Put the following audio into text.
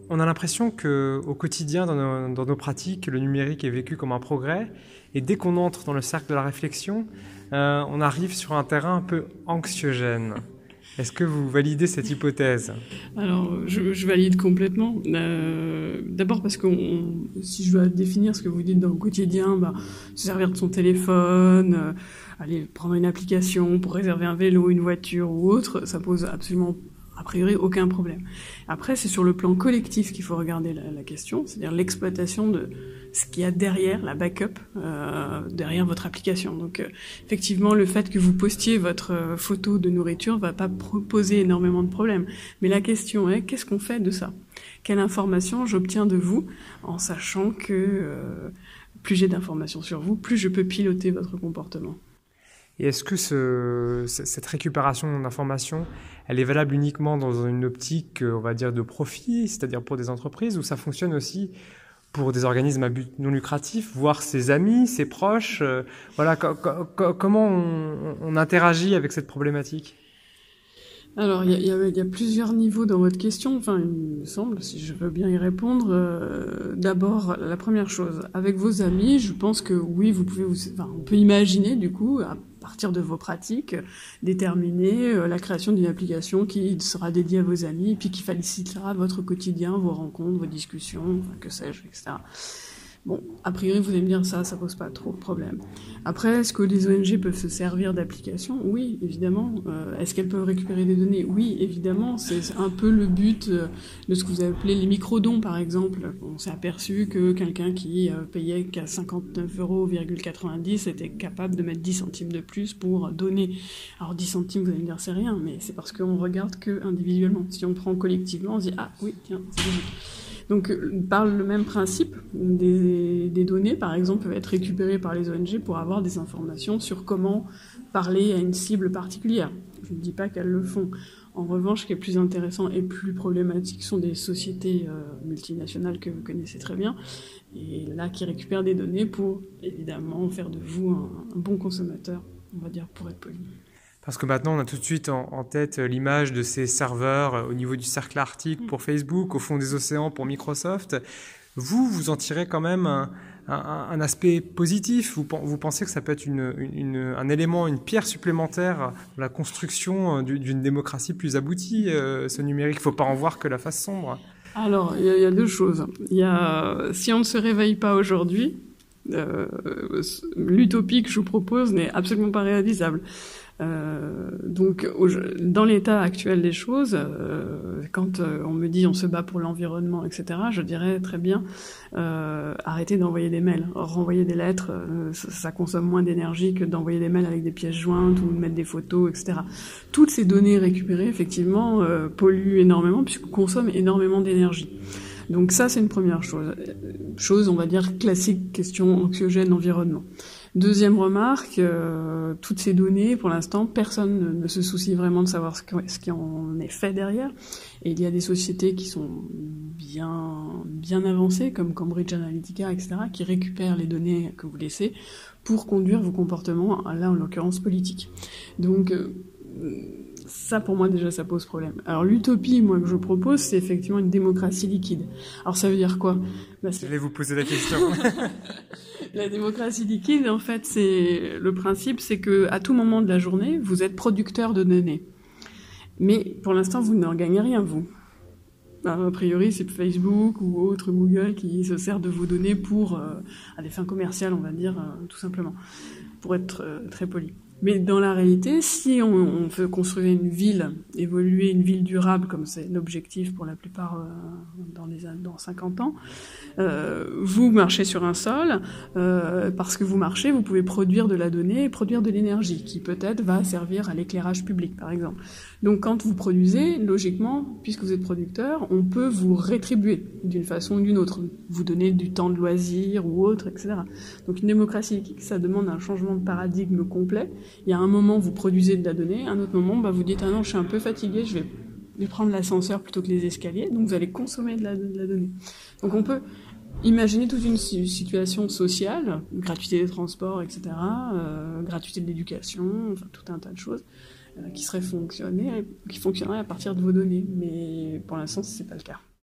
On a l'impression qu'au quotidien, dans nos pratiques, le numérique est vécu comme un progrès. Et dès qu'on entre dans le cercle de la réflexion, on arrive sur un terrain un peu anxiogène. Est-ce que vous validez cette hypothèse ? Alors, je valide complètement. D'abord parce que si je dois définir ce que vous dites dans le quotidien, se servir de son téléphone, aller prendre une application pour réserver un vélo, une voiture ou autre, ça pose absolument a priori aucun problème. Après, c'est sur le plan collectif qu'il faut regarder la question, c'est-à-dire l'exploitation de ce qu'il y a derrière, la backup, derrière votre application. Donc, effectivement, le fait que vous postiez votre photo de nourriture va pas poser énormément de problèmes. Mais la question est, qu'est-ce qu'on fait de ça ? Quelle information j'obtiens de vous, en sachant que plus j'ai d'informations sur vous, plus je peux piloter votre comportement. Et est-ce que cette récupération d'informations, elle est valable uniquement dans une optique, on va dire, de profit, c'est-à-dire pour des entreprises, ou ça fonctionne aussi pour des organismes à but non lucratif, voire ses amis, ses proches voilà, comment on interagit avec cette problématique ? Alors, il y a plusieurs niveaux dans votre question. Enfin, il me semble, si je veux bien y répondre. D'abord, la première chose, avec vos amis, je pense que oui, on peut imaginer, du coup, à partir de vos pratiques, déterminer la création d'une application qui sera dédiée à vos amis, et puis qui facilitera votre quotidien, vos rencontres, vos discussions, enfin, que sais-je, etc. Bon, a priori, vous allez me dire ça pose pas trop de problème. Après, est-ce que les ONG peuvent se servir d'applications ? Oui, évidemment. Est-ce qu'elles peuvent récupérer des données ? Oui, évidemment. C'est un peu le but de ce que vous appelez les microdons, par exemple. On s'est aperçu que quelqu'un qui payait qu'à 59,90 € était capable de mettre 10 centimes de plus pour donner. Alors 10 centimes, vous allez me dire, c'est rien, mais c'est parce qu'on regarde que individuellement. Si on prend collectivement, on se dit, ah oui, tiens, c'est logique. Donc, par le même principe, des données, par exemple, peuvent être récupérées par les ONG pour avoir des informations sur comment parler à une cible particulière. Je ne dis pas qu'elles le font. En revanche, ce qui est plus intéressant et plus problématique sont des sociétés multinationales que vous connaissez très bien, et là, qui récupèrent des données pour, évidemment, faire de vous un bon consommateur, on va dire, pour être poli. Parce que maintenant, on a tout de suite en tête l'image de ces serveurs au niveau du cercle arctique pour Facebook, au fond des océans pour Microsoft. Vous en tirez quand même un aspect positif. Vous pensez que ça peut être un élément, une pierre supplémentaire dans la construction d'une démocratie plus aboutie, ce numérique. Il ne faut pas en voir que la face sombre. Alors, il y a deux choses. Si on ne se réveille pas aujourd'hui, l'utopie que je vous propose n'est absolument pas réalisable. Donc, dans l'état actuel des choses, quand on me dit on se bat pour l'environnement, etc., je dirais très bien arrêtez d'envoyer des mails, renvoyer des lettres, ça consomme moins d'énergie que d'envoyer des mails avec des pièces jointes ou de mettre des photos, etc. Toutes ces données récupérées, effectivement, polluent énormément puisqu'elles consomment énormément d'énergie. Donc ça, c'est une première chose. Chose, on va dire, classique, question anxiogène, environnement. Deuxième remarque, toutes ces données, pour l'instant, personne ne se soucie vraiment de savoir ce qui en est fait derrière. Et il y a des sociétés qui sont bien avancées, comme Cambridge Analytica, etc., qui récupèrent les données que vous laissez pour conduire vos comportements, là, en l'occurrence, politiques. Donc, ça, pour moi, déjà, ça pose problème. Alors, l'utopie, moi, que je propose, c'est effectivement une démocratie liquide. Alors, ça veut dire quoi ? Je vais vous poser la question. La démocratie liquide, en fait, le principe, c'est que à tout moment de la journée, vous êtes producteur de données. Mais, pour l'instant, vous n'en gagnez rien, vous. A priori, c'est Facebook ou autre, Google, qui se sert de vos données à des fins commerciales, on va dire, tout simplement. Pour être très poli. Mais dans la réalité, si on veut construire une ville, évoluer une ville durable, comme c'est l'objectif pour la plupart dans 50 ans, vous marchez sur un sol, parce que vous marchez, vous pouvez produire de la donnée et produire de l'énergie, qui peut-être va servir à l'éclairage public, par exemple. Donc quand vous produisez, logiquement, puisque vous êtes producteur, on peut vous rétribuer d'une façon ou d'une autre, vous donner du temps de loisir ou autre, etc. Donc une démocratie, ça demande un changement de paradigme complet. Il y a un moment, vous produisez de la donnée, un autre moment, vous dites « Ah non, je suis un peu fatigué, je vais prendre l'ascenseur plutôt que les escaliers », donc vous allez consommer de la donnée. Donc on peut imaginer toute une situation sociale, gratuité des transports, etc., gratuité de l'éducation, enfin tout un tas de choses, qui fonctionneraient à partir de vos données. Mais pour l'instant, c'est pas le cas.